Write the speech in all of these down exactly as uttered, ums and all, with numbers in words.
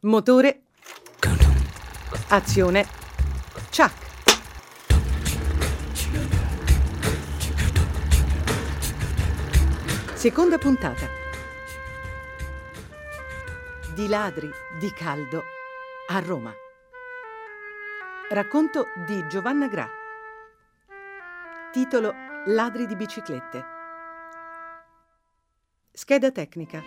Motore. Azione. Ciak. Seconda puntata. Di ladri di caldo a Roma. Racconto di Giovanna Gra. Titolo: Ladri di biciclette. Scheda tecnica.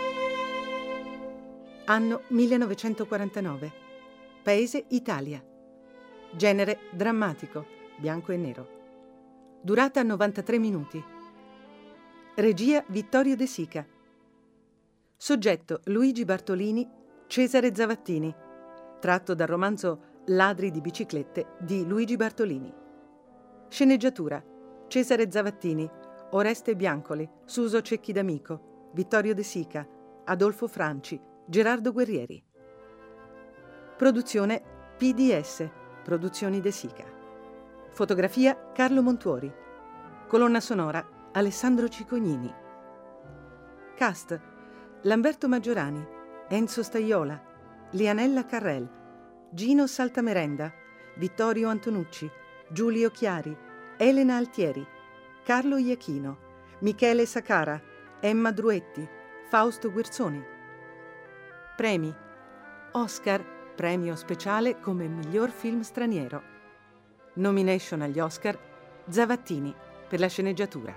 Anno millenovecentoquarantanove. Paese Italia. Genere drammatico, bianco e nero. Durata novantatré minuti. Regia Vittorio De Sica. Soggetto Luigi Bartolini, Cesare Zavattini. Tratto dal romanzo Ladri di biciclette di Luigi Bartolini. Sceneggiatura: Cesare Zavattini, Oreste Biancoli, Suso Cecchi D'Amico, Vittorio De Sica, Adolfo Franci, Gerardo Guerrieri. Produzione P D S, Produzioni De Sica. Fotografia Carlo Montuori. Colonna sonora Alessandro Cicognini. Cast: Lamberto Maggiorani, Enzo Staiola, Lianella Carrel, Gino Saltamerenda, Vittorio Antonucci, Giulio Chiari, Elena Altieri, Carlo Iachino, Michele Sacara, Emma Druetti, Fausto Guerzoni. Premi: Oscar, premio speciale come miglior film straniero. Nomination agli Oscar: Zavattini per la sceneggiatura.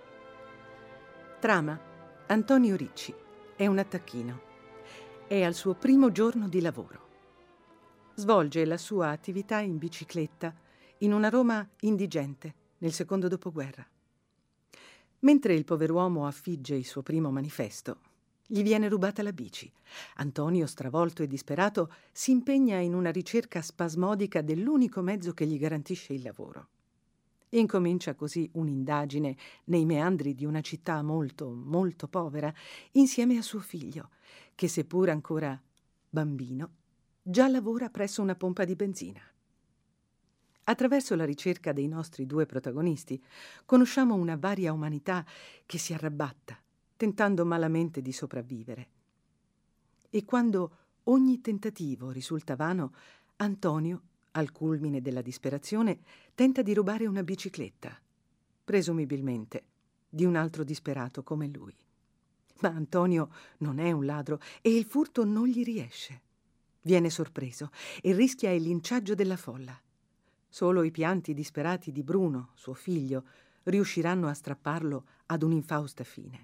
Trama: Antonio Ricci è un attacchino. È al suo primo giorno di lavoro. Svolge la sua attività in bicicletta in una Roma indigente nel secondo dopoguerra. Mentre il pover'uomo affigge il suo primo manifesto, gli viene rubata la bici. Antonio, stravolto e disperato, si impegna in una ricerca spasmodica dell'unico mezzo che gli garantisce il lavoro. Incomincia così un'indagine nei meandri di una città molto, molto povera, insieme a suo figlio, che seppur ancora bambino, già lavora presso una pompa di benzina. Attraverso la ricerca dei nostri due protagonisti, conosciamo una varia umanità che si arrabatta, tentando malamente di sopravvivere. E quando ogni tentativo risulta vano, Antonio, al culmine della disperazione, tenta di rubare una bicicletta, presumibilmente di un altro disperato come lui. Ma Antonio non è un ladro e il furto non gli riesce. Viene sorpreso e rischia il linciaggio della folla. Solo i pianti disperati di Bruno, suo figlio, riusciranno a strapparlo ad un'infausta fine.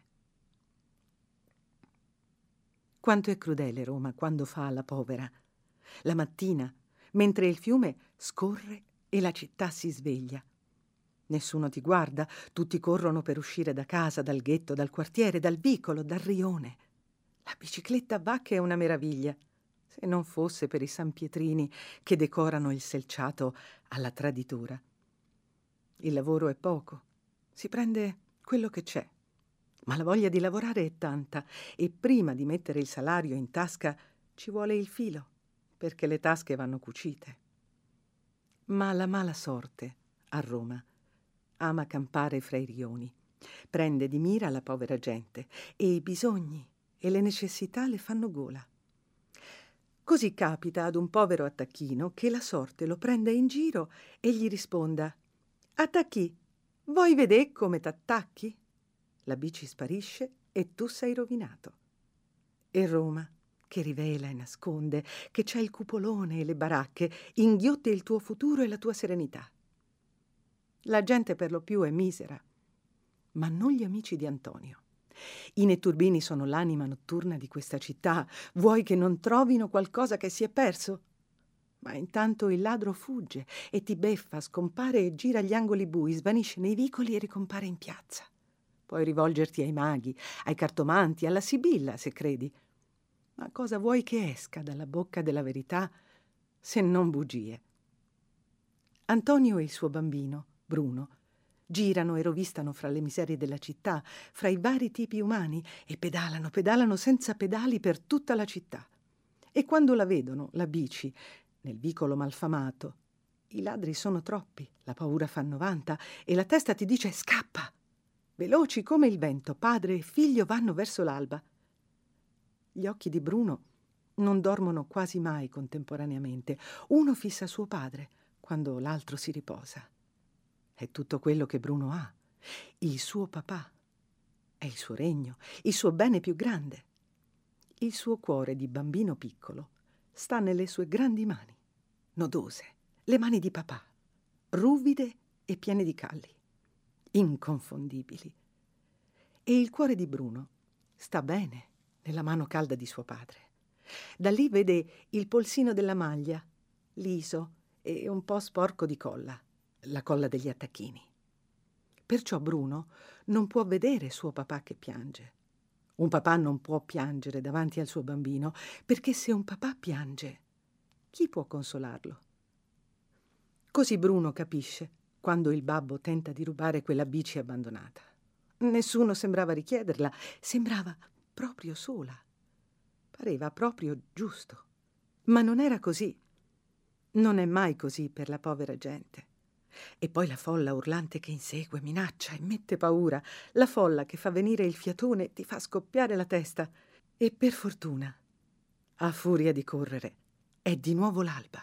Quanto è crudele Roma quando fa la povera. La mattina, mentre il fiume scorre e la città si sveglia. Nessuno ti guarda, tutti corrono per uscire da casa, dal ghetto, dal quartiere, dal vicolo, dal rione. La bicicletta va che è una meraviglia, se non fosse per i sanpietrini che decorano il selciato alla traditura. Il lavoro è poco, si prende quello che c'è, ma la voglia di lavorare è tanta e prima di mettere il salario in tasca ci vuole il filo, perché le tasche vanno cucite. Ma la mala sorte, a Roma, ama campare fra i rioni, prende di mira la povera gente e i bisogni e le necessità le fanno gola. Così capita ad un povero attacchino che la sorte lo prenda in giro e gli risponda: «Attacchi, vuoi vedere come t'attacchi?» La bici sparisce e tu sei rovinato. E Roma, che rivela e nasconde, che c'è il cupolone e le baracche, inghiotte il tuo futuro e la tua serenità. La gente per lo più è misera, ma non gli amici di Antonio. I netturbini sono l'anima notturna di questa città. Vuoi che non trovino qualcosa che si è perso? Ma intanto il ladro fugge e ti beffa, scompare e gira agli angoli bui, svanisce nei vicoli e ricompare in piazza. Puoi rivolgerti ai maghi, ai cartomanti, alla Sibilla, se credi. Ma cosa vuoi che esca dalla bocca della verità se non bugie? Antonio e il suo bambino, Bruno, girano e rovistano fra le miserie della città, fra i vari tipi umani, e pedalano, pedalano senza pedali per tutta la città. E quando la vedono, la bici, nel vicolo malfamato, i ladri sono troppi, la paura fa novanta e la testa ti dice scappa. Veloci come il vento, padre e figlio vanno verso l'alba. Gli occhi di Bruno non dormono quasi mai contemporaneamente. Uno fissa suo padre quando l'altro si riposa. È tutto quello che Bruno ha. Il suo papà. È il suo regno, il suo bene più grande. Il suo cuore di bambino piccolo sta nelle sue grandi mani, nodose, le mani di papà, ruvide e piene di calli, inconfondibili. E il cuore di Bruno sta bene nella mano calda di suo padre. Da lì vede il polsino della maglia, liso e un po' sporco di colla, la colla degli attacchini. Perciò Bruno non può vedere suo papà che piange. Un papà non può piangere davanti al suo bambino, perché se un papà piange, chi può consolarlo? Così Bruno capisce quando il babbo tenta di rubare quella bici abbandonata. Nessuno sembrava richiederla, sembrava proprio sola. Pareva proprio giusto. Ma non era così. Non è mai così per la povera gente. E poi la folla urlante che insegue, minaccia e mette paura, la folla che fa venire il fiatone e ti fa scoppiare la testa. E per fortuna, a furia di correre, è di nuovo l'alba.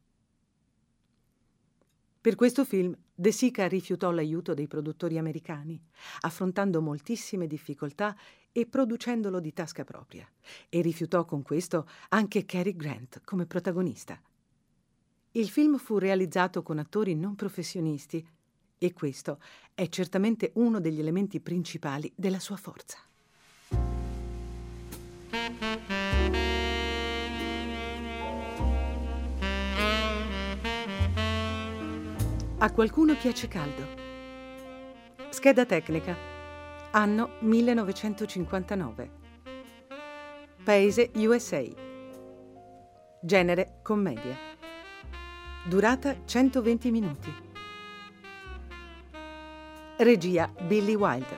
Per questo film De Sica rifiutò l'aiuto dei produttori americani, affrontando moltissime difficoltà e producendolo di tasca propria, e rifiutò con questo anche Cary Grant come protagonista. Il film fu realizzato con attori non professionisti e questo è certamente uno degli elementi principali della sua forza. A qualcuno piace caldo. Scheda tecnica. Anno millenovecentocinquantanove. Paese U S A. Genere commedia. Durata centoventi minuti. Regia Billy Wilder.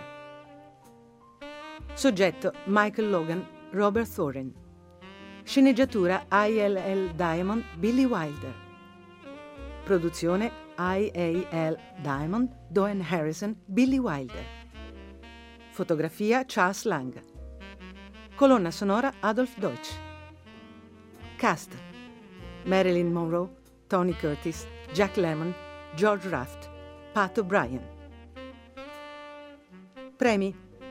Soggetto Michael Logan, Robert Thorin. Sceneggiatura I L L Diamond, Billy Wilder. Produzione I A L Diamond, Doane Harrison, Billy Wilder. Fotografia Charles Lang. Colonna sonora Adolf Deutsch. Cast: Marilyn Monroe, Tony Curtis, Jack Lemmon, George Raft, Pat O'Brien. Premi: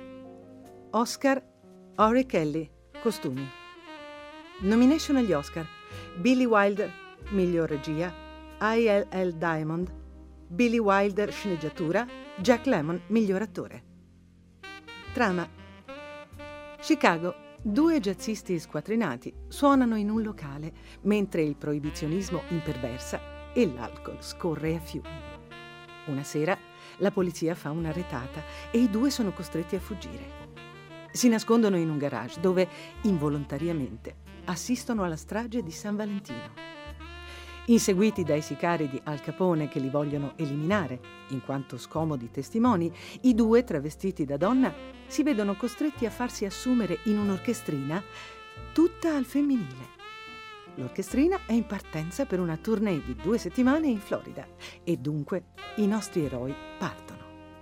Oscar Ori Kelly, costumi. Nomination agli Oscar: Billy Wilder, miglior regia; I L L Diamond, Billy Wilder, sceneggiatura; Jack Lemmon, miglior attore. Trama: Chicago. Due jazzisti squattrinati suonano in un locale mentre il proibizionismo imperversa e l'alcol scorre a fiumi. Una sera la polizia fa una retata e i due sono costretti a fuggire. Si nascondono in un garage dove, involontariamente, assistono alla strage di San Valentino. Inseguiti dai sicari di Al Capone che li vogliono eliminare, in quanto scomodi testimoni, i due, travestiti da donna, si vedono costretti a farsi assumere in un'orchestrina tutta al femminile. L'orchestrina è in partenza per una tournée di due settimane in Florida e dunque i nostri eroi partono.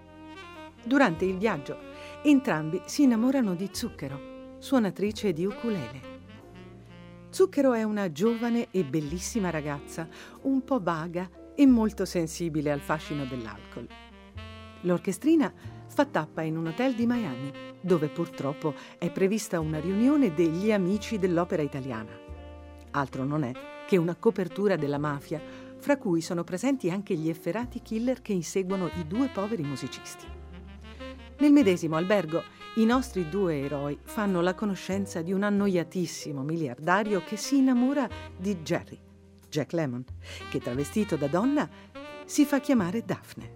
Durante il viaggio, entrambi si innamorano di Zucchero, suonatrice di ukulele. Zucchero è una giovane e bellissima ragazza, un po' vaga e molto sensibile al fascino dell'alcol. L'orchestrina fa tappa in un hotel di Miami, dove purtroppo è prevista una riunione degli Amici dell'Opera Italiana. Altro non è che una copertura della mafia, fra cui sono presenti anche gli efferati killer che inseguono i due poveri musicisti. Nel medesimo albergo, i nostri due eroi fanno la conoscenza di un annoiatissimo miliardario che si innamora di Jerry, Jack Lemmon, che travestito da donna si fa chiamare Daphne.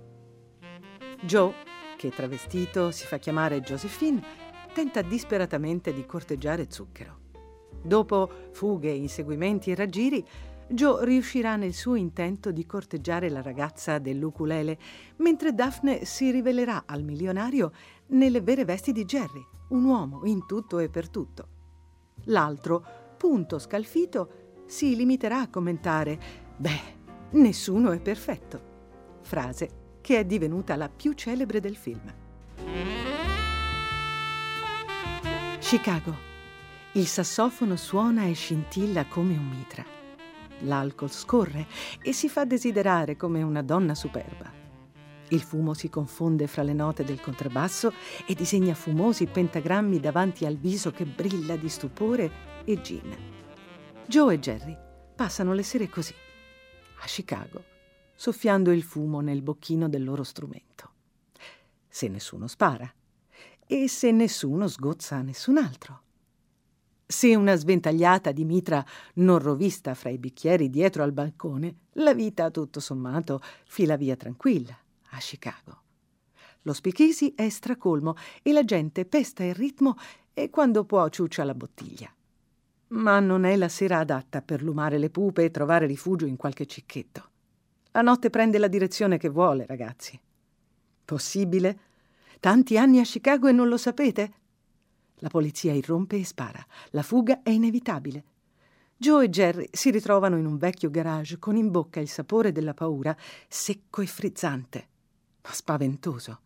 Joe, che travestito si fa chiamare Josephine, tenta disperatamente di corteggiare Zucchero. Dopo fughe, inseguimenti e raggiri, Joe riuscirà nel suo intento di corteggiare la ragazza dell'ukulele, mentre Daphne si rivelerà al milionario nelle vere vesti di Jerry, un uomo in tutto e per tutto. L'altro, punto scalfito, si limiterà a commentare: «Beh, nessuno è perfetto», frase che è divenuta la più celebre del film. Chicago. Il sassofono suona e scintilla come un mitra. L'alcol scorre e si fa desiderare come una donna superba. Il fumo si confonde fra le note del contrabbasso e disegna fumosi pentagrammi davanti al viso che brilla di stupore e gin. Joe e Jerry passano le sere così, a Chicago, soffiando il fumo nel bocchino del loro strumento. Se nessuno spara e se nessuno sgozza nessun altro. Se una sventagliata di mitra non rovista fra i bicchieri dietro al balcone, la vita, tutto sommato, fila via tranquilla a Chicago. Lo speakeasy è stracolmo e la gente pesta il ritmo e quando può ciuccia la bottiglia. Ma non è la sera adatta per lumare le pupe e trovare rifugio in qualche cicchetto. La notte prende la direzione che vuole, ragazzi. Possibile? Tanti anni a Chicago e non lo sapete? La polizia irrompe e spara. La fuga è inevitabile. Joe e Jerry si ritrovano in un vecchio garage con in bocca il sapore della paura, secco e frizzante, ma spaventoso.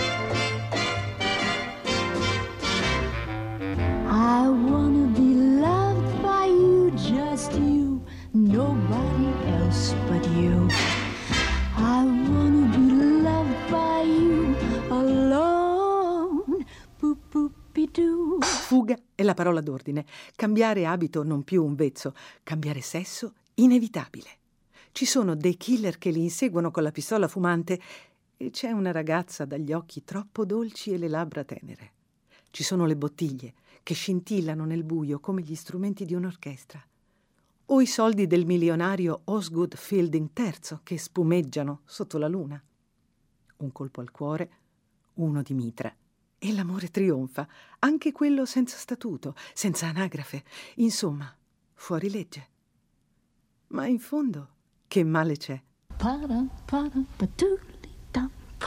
I wanna be loved by you, just you, nobody else but you. I wanna be loved by you alone. Boop boop be doo. Fuga è la parola d'ordine. Cambiare abito non più un vezzo, cambiare sesso inevitabile. Ci sono dei killer che li inseguono con la pistola fumante e c'è una ragazza dagli occhi troppo dolci e le labbra tenere. Ci sono le bottiglie che scintillano nel buio come gli strumenti di un'orchestra. O i soldi del milionario Osgood Fielding terzo che spumeggiano sotto la luna. Un colpo al cuore, uno di mitra. E l'amore trionfa, anche quello senza statuto, senza anagrafe, insomma, fuori legge. Ma in fondo, che male c'è? Pa-dum, pa-dum, pa-doodly-dum.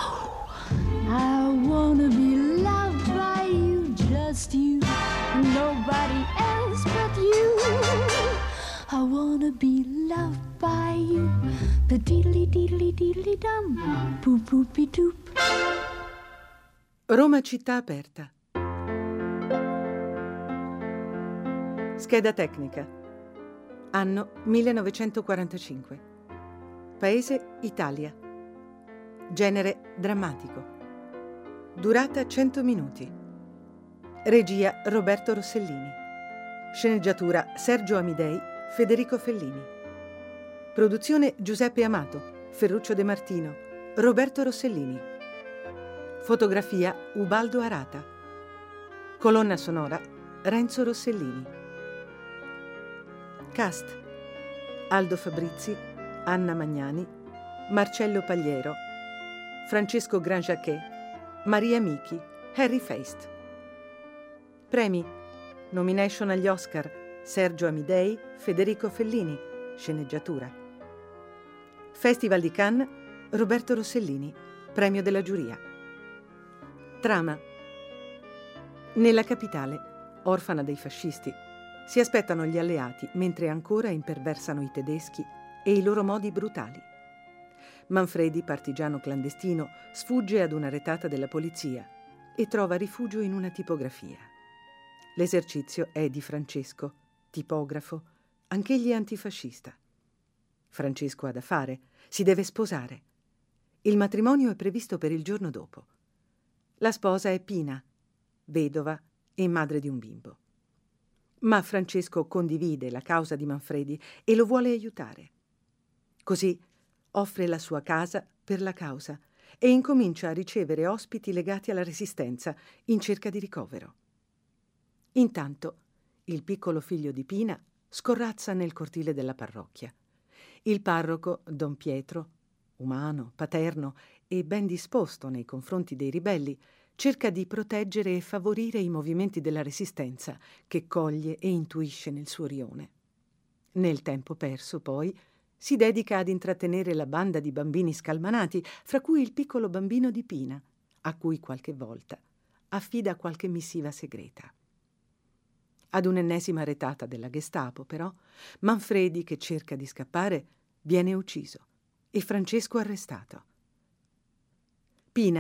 I wanna be loved by you, just you, nobody else but you. I wanna be loved by you, the diddly-diddly-diddly-dum, boop-boopy-doop. Roma città aperta. Scheda tecnica. Anno millenovecentoquarantacinque. Paese Italia. Genere drammatico. Durata cento minuti. Regia Roberto Rossellini. Sceneggiatura Sergio Amidei, Federico Fellini. Produzione Giuseppe Amato, Ferruccio De Martino, Roberto Rossellini. Fotografia Ubaldo Arata. Colonna sonora Renzo Rossellini. Cast: Aldo Fabrizi, Anna Magnani, Marcello Pagliero, Francesco Granjacquet, Maria Michi, Harry Feist. Premi: Nomination agli Oscar Sergio Amidei, Federico Fellini, sceneggiatura. Festival di Cannes Roberto Rossellini, premio della giuria. Trama. Nella capitale, orfana dei fascisti, si aspettano gli alleati mentre ancora imperversano i tedeschi e i loro modi brutali. Manfredi, partigiano clandestino, sfugge ad una retata della polizia e trova rifugio in una tipografia. L'esercizio è di Francesco, tipografo, anch'egli antifascista. Francesco ha da fare, si deve sposare. Il matrimonio è previsto per il giorno dopo. La sposa è Pina, vedova e madre di un bimbo. Ma Francesco condivide la causa di Manfredi e lo vuole aiutare. Così offre la sua casa per la causa e incomincia a ricevere ospiti legati alla Resistenza in cerca di ricovero. Intanto il piccolo figlio di Pina scorrazza nel cortile della parrocchia. Il parroco, Don Pietro, umano, paterno e ben disposto nei confronti dei ribelli, cerca di proteggere e favorire i movimenti della Resistenza che coglie e intuisce nel suo rione. Nel tempo perso, poi, si dedica ad intrattenere la banda di bambini scalmanati, fra cui il piccolo bambino di Pina, a cui qualche volta affida qualche missiva segreta. Ad un'ennesima retata della Gestapo, però, Manfredi, che cerca di scappare, viene ucciso e Francesco arrestato. Pina,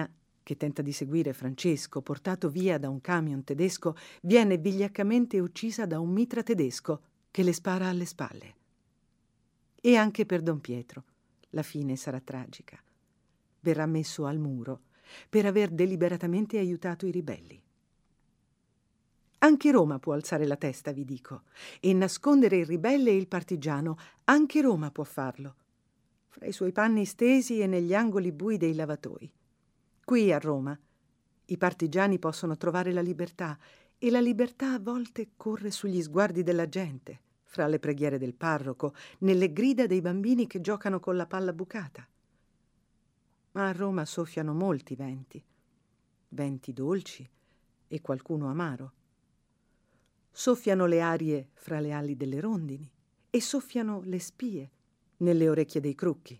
che tenta di seguire Francesco, portato via da un camion tedesco, viene vigliaccamente uccisa da un mitra tedesco che le spara alle spalle. E anche per Don Pietro la fine sarà tragica. Verrà messo al muro per aver deliberatamente aiutato i ribelli. Anche Roma può alzare la testa, vi dico, e nascondere il ribelle e il partigiano. Anche Roma può farlo, fra i suoi panni stesi e negli angoli bui dei lavatoi. Qui a Roma i partigiani possono trovare la libertà, e la libertà a volte corre sugli sguardi della gente, fra le preghiere del parroco, nelle grida dei bambini che giocano con la palla bucata. Ma a Roma soffiano molti venti, venti dolci e qualcuno amaro. Soffiano le arie fra le ali delle rondini e soffiano le spie nelle orecchie dei crucchi.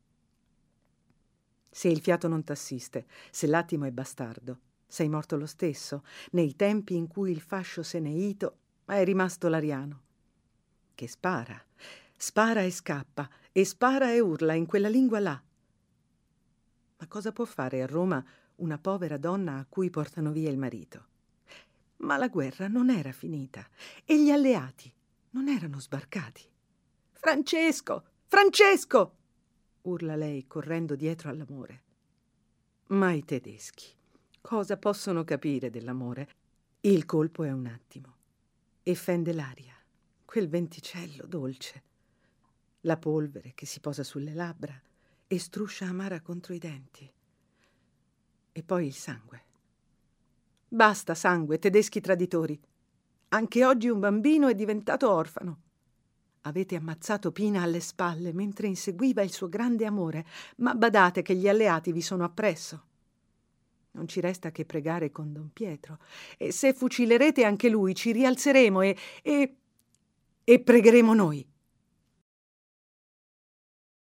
Se il fiato non t'assiste, se l'attimo è bastardo, sei morto lo stesso, nei tempi in cui il fascio se n'è ito, ma è rimasto l'ariano, che spara, spara e scappa, e spara e urla in quella lingua là. Ma cosa può fare a Roma una povera donna a cui portano via il marito? Ma la guerra non era finita e gli alleati non erano sbarcati. «Francesco! Francesco!» urla lei correndo dietro all'amore. Ma i tedeschi cosa possono capire dell'amore? Il colpo è un attimo e fende l'aria, quel venticello dolce, la polvere che si posa sulle labbra e struscia amara contro i denti. E poi il sangue. Basta sangue, tedeschi traditori. Anche oggi un bambino è diventato orfano. Avete ammazzato Pina alle spalle mentre inseguiva il suo grande amore, ma badate che gli alleati vi sono appresso. Non ci resta che pregare con Don Pietro, e se fucilerete anche lui ci rialzeremo e, e, e pregheremo noi.